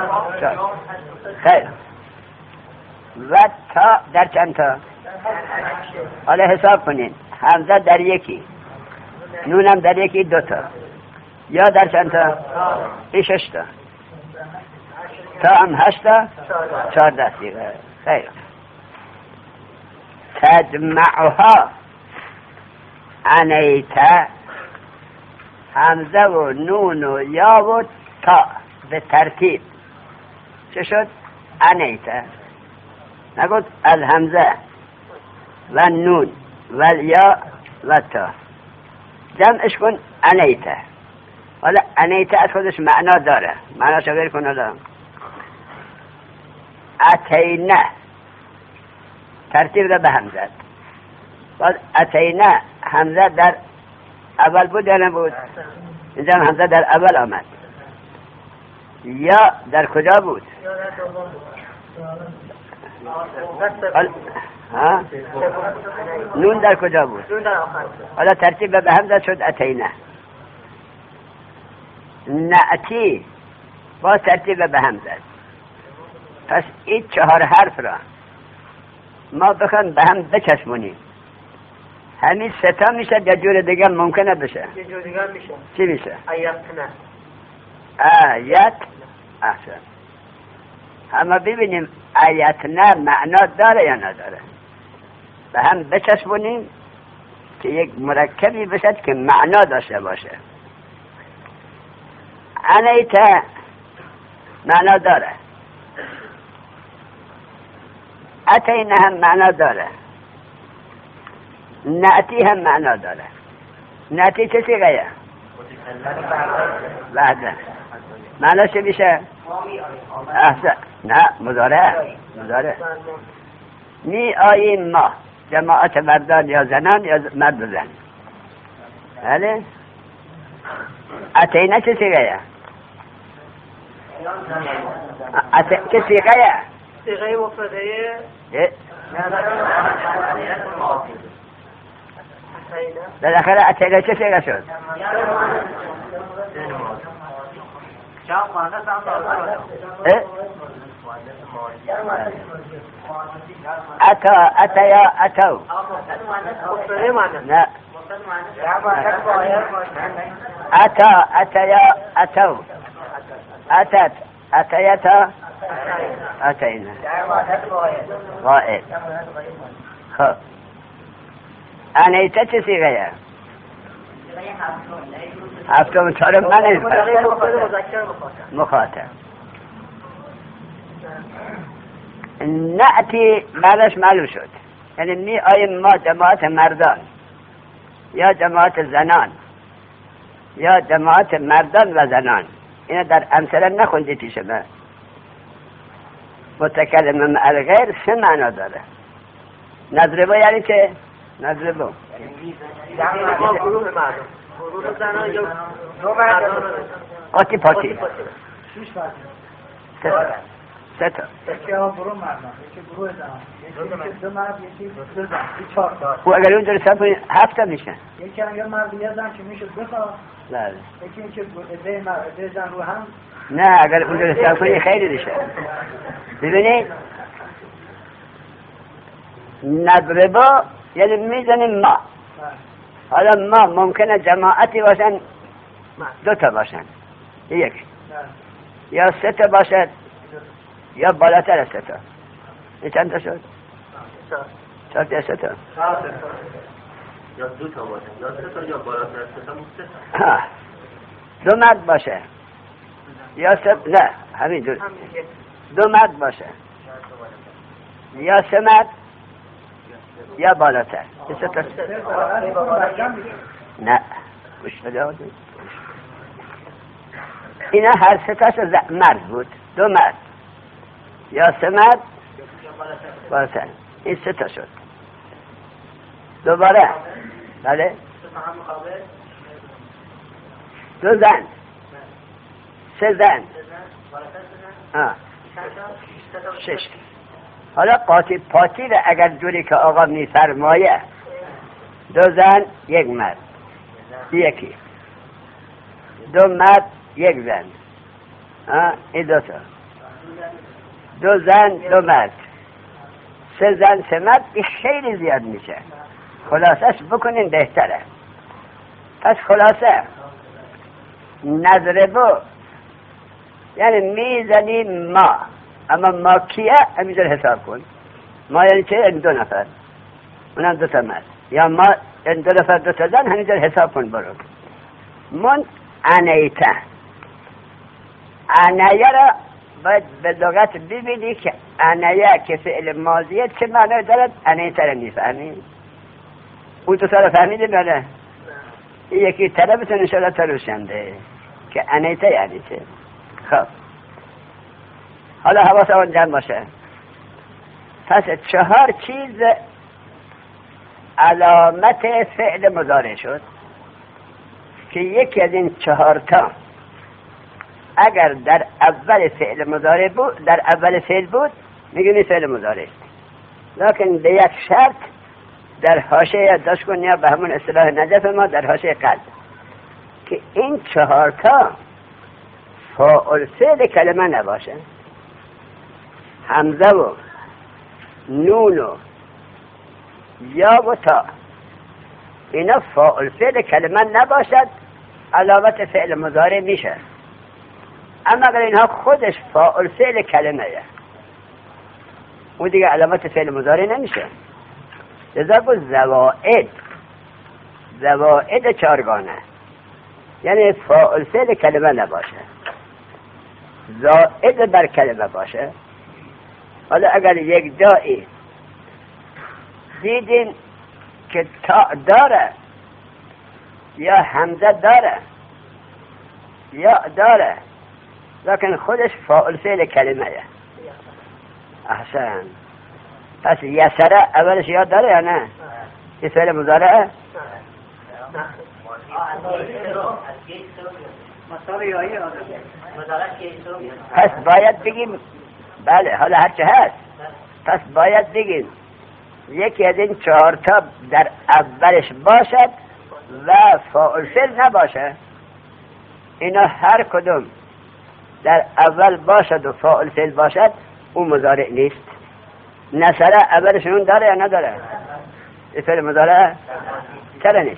خیر. و تا در چند تا؟ حالا حساب کنین. حمزه در یکی، نونم در یکی، دو تا. یا در چند تا؟ شش تا. تا هم 8 تا، 14 صیغه. خیر. تجمعها انیت، حمزه و نون و یا و تا به ترتیب چه شد؟ انیت. نگود الحمزه و نون و یا و تا، جمعش کن انیت. حالا انیت از خودش معنا داره، معنا شغیر کن. حالا اتینه ترتیب را به همزه. بعد اتینه همزه در اول بود یا نبود؟ اینجا همزه در اول آمد. یا در کجا بود؟ نون در کجا بود؟ حالا ترتیب به همزه شد اتینه. نعتی با ترتیب به همزه. پس این 4 حرف را ما بخوایم به هم بچسبونیم، همین 3 تا میشه یا جور دیگه ممکنه بشه؟ یه جور دیگه میشه. چی میشه؟ آیتنا. آیت. احسن. اما ببینیم آیتنا معنا داره یا نداره. به هم بچسبونیم که یک مرکبی باشد که معنا داشته باشه. انیت معنا داره، اتینا هم معنا داره، نأتی هم معنا داره. نأتی چه سیغه؟ بعد معنا چه میشه؟ احسن. نه مضارع. می آییم ما، جماعت مردان یا زنان یا مرد و زن. بله. اتینا چه سیغه؟ چه سیغه؟ سیغه مفرده در آخر اتینا چه سیغه شد؟ اتا اتیا اتو نه اتا اتیا اتو اتت اتیتا اتینا غائب. خب انیتا چه سیغه؟ هفتم چهارم من مخاطب. نأتی معناش معلوم شد، یعنی می آییم ما جماعت مردان یا جماعت زنان یا جماعت مردان و زنان. اینا در امثله نخوندی پیش من. متکلم مع الغیر سه معنا داره. نضربو یعنی چه؟ نضربو قاطی پاتی سه تا و اگر اون در سب هفته میشن. یکی اگر مرد یه زن که میشه بخواه، یکی که ده زن رو هم. نه اگر اون در سب کنی خیلی میشه. ببینید نضربا یعنی میزنیم ما. حالا ما ممکنه جماعتی باشن، دو تا باشن، یک یا سه تا باشد یا بالاتر از سه تا. این چند تا شد؟ چهار تا سه تا یا دو تا باشه یا سه تا یا بالاتر از سه تا. دو مرد باشه یا سه، نه همین دو مرد باشه یا سه مرد یا بالاتر. سه تا نه گوش بده. اینا هر سه تاش مرد بود، دو مرد یا سه مرد بالاتر. این سه تا شد. دوباره بله دو زن، سه زن، شش. حالا قاطی پاتی را اگر جوری که آقا میفرمایه دو زن یک مرد یکی، دو مرد یک زن، این دو تا، دو زن دو مرد، سه زن سه مرد، این خیلی زیاد میشه. خلاصش بکنین بهتره. پس خلاصه نضربو یعنی میزنیم ما، اما ما کیه همینجور حساب کن. ما یعنی چه؟ این دو نفر، اونم دو تا مرد، یا ما این دو نفر دو تا زن، همینجور حساب کن برو. من انیته، انیه را باید به لغت ببینی که انیه که فعل ماضیه چه معنی دارد. انیته را میفهمی؟ اون تو سال فهمیدی بله؟ یکی طرفتون انشاءالله تا روشنده که انیته یعنی چه. خب حالا حواس آن جمع باشه. پس چهار چیز علامت فعل مضارع شد که یکی از این چهار تا اگر در اول فعل مضارع بود، در اول فعل بود، میگیم فعل مضارع است. لکن به یک شرط در حاشیه یادداشت کن، یا به همون اصطلاح نجف ما در حاشیه قلب، که این چهار تا فاعل فعل کلمه نباشه. حمزه و نون و یا و تا، اینا فاعل فعل کلمه نباشد، علامت فعل مضارع میشه. اما اگر اینها خودش فاعل فعل کلمه اون دیگه علامت فعل مضارع نمیشه. لذا با زوائد زوائد چارگانه، یعنی فاعل فعل کلمه نباشه، زائد بر کلمه باشه. حالا اگر یک جایی دیدین که تا داره یا همزه داره یا داره لکن خودش فاعل فعل کلمه یه. احسن. پس یسره اولش یا داره یا نه؟ این فعل مضارعه؟ پس باید بگیم بله، حالا هرچه هست، پس باید بگیم یکی از این 4 تا در اولش باشد و فاعل فعل نباشه. اینا هر کدوم در اول باشد و فاعل فعل باشد، اون مضارع نیست. نصره اولش اون داره یا نداره؟ فعل مضارع چرا نیست؟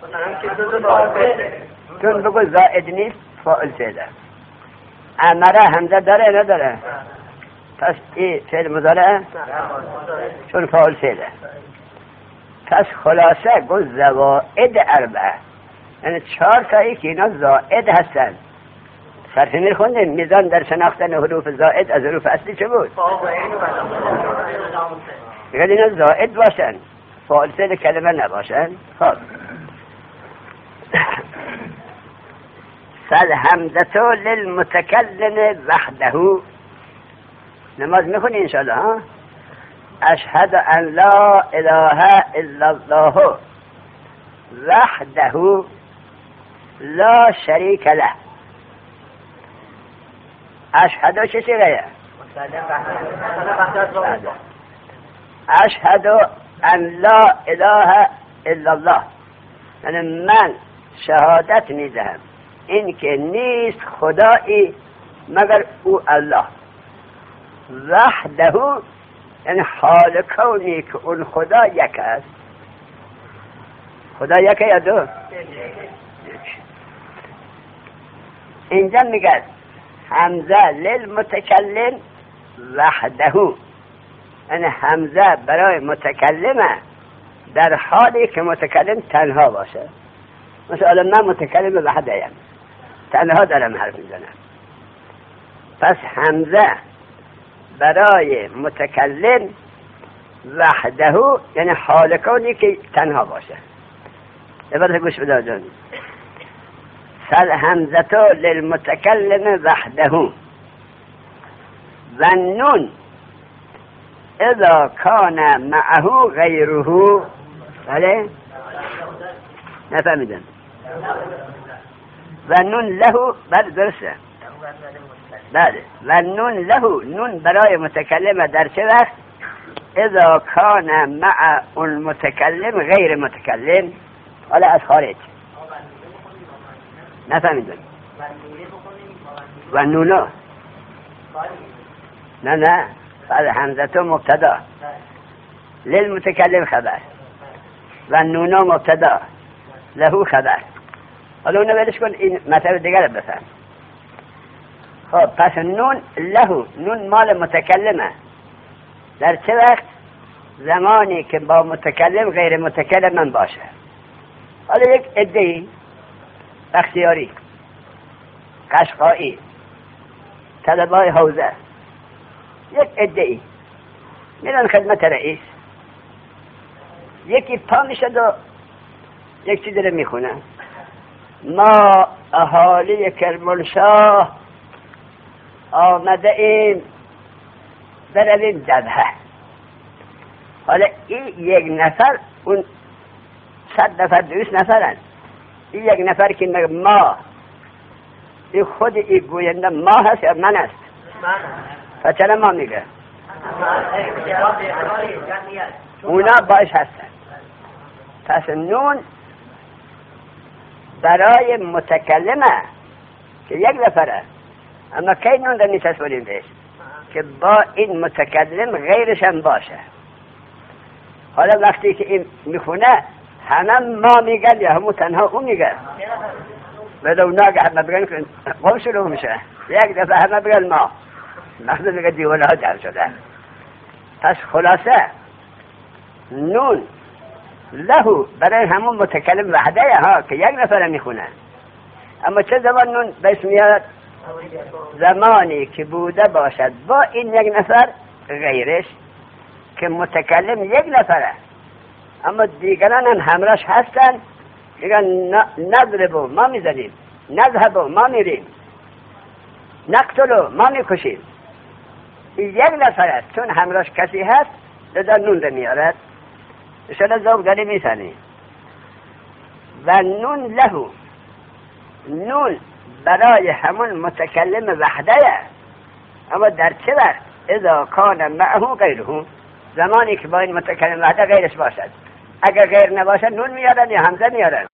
چون بگو زائد نیست، فاعل فعله. امره همزه داره یا نداره؟ پس این فعل مضارع چون فاعل فعله. پس خلاصه گو زوائد 4، یعنی 4 تایی که اینا زائد هستن. صرف میر خوندیم میزان در شناختن حروف زائد از حروف اصلی چه بود؟ میگه اینا زائد باشن، فاعل فعل کلمه نباشن. خب فالهمزة للمتكلم وحده. نماز میخونی انشاءالله ها؟ اشهد ان لا اله الا الله وحده لا شریک له. اشهد چه سیغه؟ اشهد ان لا اله الا الله، یعنی من شهادت میدهم این که نیست خدایی مگر او الله. وحده یعنی حال کونی که اون خدا یک است. خدا یک یا دو؟ اینجا میگه همزه للمتکلم وحده، یعنی همزه برای متکلمه در حالی که متکلم تنها باشه. مثلا من متکلم وحده ام، تنها دارم حرف میزنم. پس همزه برای متکلم وحده یعنی حال کونی که تنها باشه. عبارت گوش بده جان. فالهمزة للمتكلم وحده والنون اذا كان معه غيره. بله نفهمیدم. والنون له، بله درسته. بله والنون له، نون برای متکلم در چه وقت؟ اذا كان مع المتكلم غیر متکلم، حالا از خارج. نفهمیدم. و نونو نه فالهمزة مبتدا للمتکلم خبر و نونو مبتدا له خبر. حالا اونو ولش کن، این مطلب دیگر بفهم. خب پس نون له، نون مال متکلمه در چه وقت؟ زمانی که با متکلم غیر متکلم من باشه. حالا یک عده‌ای بختیاری، قشقایی، طلبای حوزه، یک عده‌ای میرن خدمت رئیس، یکی پا میشد و یک چیزی رو میخونه. ما اهالی کرمانشاه آمده ایم برویم جبهه. حالا این یک نفر، اون 100 نفر 200 نفرن. این یک نفر که میگه ما، این خود این گوینده ما هست یا من است؟ پس چرا ما میگه؟ اونا باش هستن. پس نون برای متکلمه که یک نفره، اما کی نون رو میچسبونیم بهش؟ که با این متکلم غیرش هم باشه. حالا وقتی که این میخونه همه ما میگن یا همون تنها اون میگن؟ بدون ناگه همه بگن که قوم شروع میشه، یک دفعه همه بگن ما، مخصوص میگه دیوانه ها جمع شده. پس خلاصه نون له برای همون متکلم وحده ها که یک نفر میخونه. اما چه زمان نون بهش میاد؟ زمانی که بوده باشد با این یک نفر غیرش که متکلم یک نفره اما دیگران هم همراش هستن، میگن نضربو ما میزنیم، نذهبو ما میریم، نقتلو ما میکشیم. یک نفر است چون همراش کسی هست در نون رو میارد شده زوگداری میسنی. و نون له، نون برای همون متکلم وحده، اما در چه وقت؟ اذا کان معه غیره، زمانی که با این متکلم وحده غیرش باشد. اگر غیر نباشد نون میارن یا همزه میارن.